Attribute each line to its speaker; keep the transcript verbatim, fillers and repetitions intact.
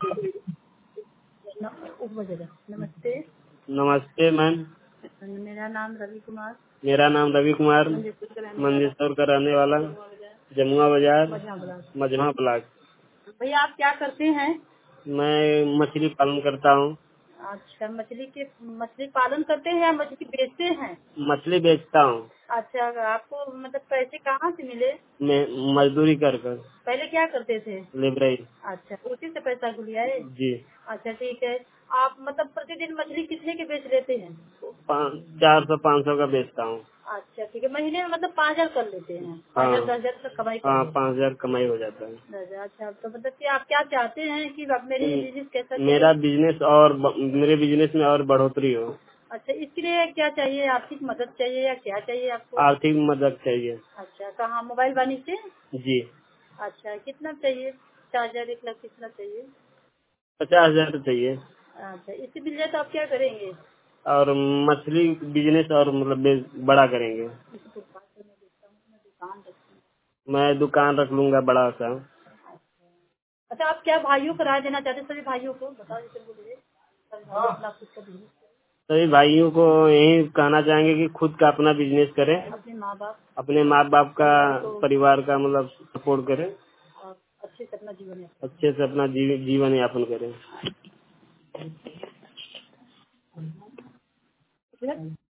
Speaker 1: नमस्ते।
Speaker 2: नमस्ते मैम।
Speaker 1: मेरा नाम रवि कुमार।
Speaker 2: मेरा नाम रवि कुमार मंजेश्वर का रहने वाला, जमुआ बाजार, मजमा ब्लॉक।
Speaker 1: भैया आप क्या करते हैं?
Speaker 2: मैं मछली पालन करता हूँ।
Speaker 1: अच्छा, मछली के मछली पालन करते हैं या मछली बेचते हैं?
Speaker 2: मछली बेचता हूँ।
Speaker 1: अच्छा, आपको मतलब पैसे कहाँ से मिले?
Speaker 2: मैं मजदूरी कर कर।
Speaker 1: पहले क्या करते थे?
Speaker 2: लेबराई।
Speaker 1: अच्छा, उसी से पैसा लिया है?
Speaker 2: जी।
Speaker 1: अच्छा ठीक है। आप मतलब प्रतिदिन मछली कितने के बेच लेते हैं?
Speaker 2: चार सौ पाँच सौ का बेचता हूँ।
Speaker 1: अच्छा ठीक है। महीने में मतलब पाँच हजार कर लेते हैं? पाँच
Speaker 2: हाँ।
Speaker 1: हजार दस हजार तक कमाई कर
Speaker 2: हाँ,
Speaker 1: लेते हैं?
Speaker 2: पाँच हजार कमाई हो जाता है।
Speaker 1: दस हजार। अच्छा, तो मतलब कि आप क्या चाहते हैं कि अब मेरे बिजनेस कैसा चले?
Speaker 2: मेरा बिजनेस और ब- मेरे बिजनेस में और बढ़ोतरी हो।
Speaker 1: अच्छा, इसके लिए क्या चाहिए? आर्थिक मदद चाहिए या क्या चाहिए आपको?
Speaker 2: आर्थिक मदद चाहिए।
Speaker 1: अच्छा, कहाँ मोबाइल वाणी से?
Speaker 2: जी।
Speaker 1: अच्छा, कितना चाहिए? चार हजार एक लाख कितना चाहिए?
Speaker 2: पचास हजार चाहिए।
Speaker 1: अच्छा, इससे मिल जाए तो आप क्या करेंगे?
Speaker 2: और मछली बिजनेस और मतलब बे- बड़ा करेंगे।
Speaker 1: दुकान रखी।
Speaker 2: मैं दुकान रख लूंगा बड़ा सा।
Speaker 1: अच्छा, आप क्या भाइयों को राय देना चाहते हैं? सभी भाइयों को बताओ जैसे बोलिए। सभी भाइयों अपना खुद का business
Speaker 2: सभी भाइयों को यही कहना चाहेंगे कि खुद का अपना बिजनेस करें,
Speaker 1: करें, अपने माँ बाप
Speaker 2: अपने माँ बाप का
Speaker 1: परिवार को
Speaker 2: परिवार का मतलब सपोर्ट करें,
Speaker 1: और अच्छे से अपना जीवन यापन
Speaker 2: अच्छे से अपना जी, जीवन यापन करें।
Speaker 1: करें।